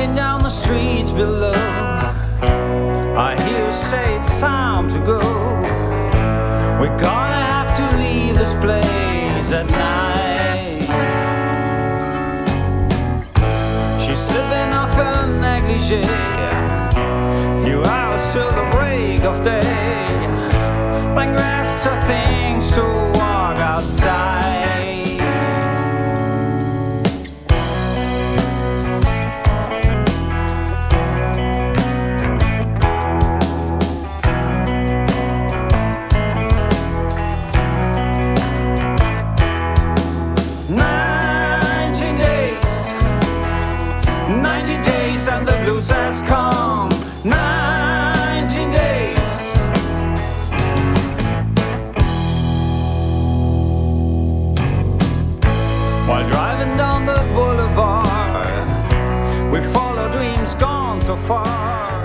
Walking down the streets below, I hear you say it's time to go. We're gonna have to leave this place at night. She's slipping off her negligee, few hours till the break of day, then grabs her things to walk outside. 19 days and the blues has come. 19 days. While driving down the boulevard, we follow dreams gone so far.